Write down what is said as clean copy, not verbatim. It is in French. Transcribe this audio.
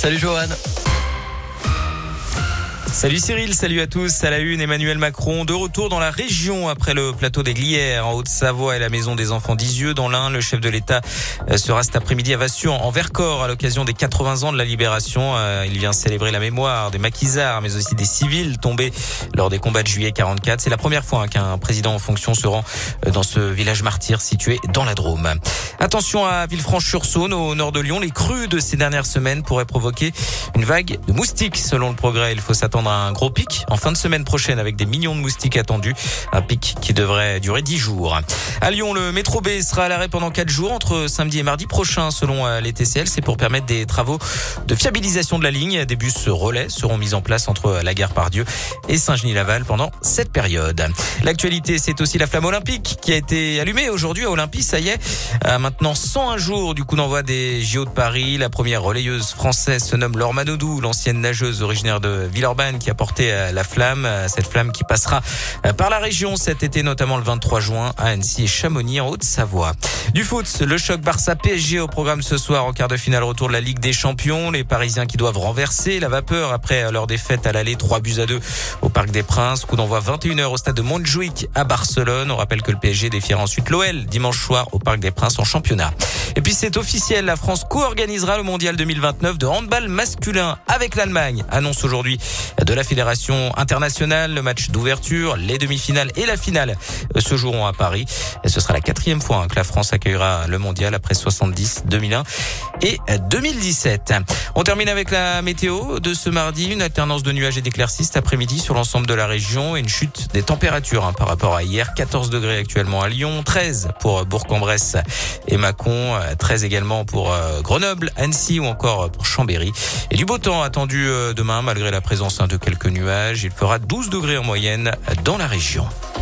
Salut Johan. Salut Cyril, salut à tous. À la une, Emmanuel Macron de retour dans la région après le plateau des Glières en Haute-Savoie et la maison des enfants d'Isieux dans l'Ain. Le chef de l'État sera cet après-midi à Vassio en Vercors à l'occasion des 80 ans de la Libération. Il vient célébrer la mémoire des maquisards mais aussi des civils tombés lors des combats de juillet 44. C'est la première fois qu'un président en fonction se rend dans ce village martyr situé dans la Drôme. Attention à Villefranche-sur-Saône au nord de Lyon. Les crues de ces dernières semaines pourraient provoquer une vague de moustiques selon le Progrès. Il faut s'attendre à un gros pic en fin de semaine prochaine avec des millions de moustiques attendus. Un pic qui devrait durer 10 jours. À Lyon, le métro B sera à l'arrêt pendant 4 jours entre samedi et mardi prochain selon les TCL. C'est pour permettre des travaux de fiabilisation de la ligne. Des bus relais seront mis en place entre la gare Pardieu et Saint-Genis-Laval pendant cette période. L'actualité, c'est aussi la flamme olympique qui a été allumée aujourd'hui à Olympie. Ça y est, maintenant 101 jours du coup d'envoi des JO de Paris. La première relayeuse française se nomme Laure Manodou, l'ancienne nageuse originaire de Villeurbanne qui a porté la flamme. Cette flamme qui passera par la région cet été, notamment le 23 juin à Annecy et Chamonix en Haute-Savoie. Du foot, le choc Barça-PSG au programme ce soir en quart de finale retour de la Ligue des Champions. Les Parisiens qui doivent renverser la vapeur après leur défaite à l'aller 3-2 au Parc des Princes. Coup d'envoi 21h au stade de Montjuïc à Barcelone. On rappelle que le PSG défiera ensuite l'OL dimanche soir au Parc des Princes en championnat. Et puis c'est officiel, la France co-organisera le mondial 2029 de handball masculin avec l'Allemagne. Annonce aujourd'hui de la Fédération internationale. Le match d'ouverture, les demi-finales et la finale se joueront à Paris. Et ce sera la 4e fois que la France accueillera le mondial après 70, 2001 et 2017. On termine avec la météo de ce mardi. Une alternance de nuages et d'éclaircies cet après-midi sur l'ensemble de la région et une chute des températures par rapport à hier. 14 degrés actuellement à Lyon, 13 pour Bourg-en-Bresse et Mâcon, 13 également pour Grenoble, Annecy ou encore pour Chambéry. Et du beau temps attendu demain malgré la présence de quelques nuages. Il fera 12 degrés en moyenne dans la région.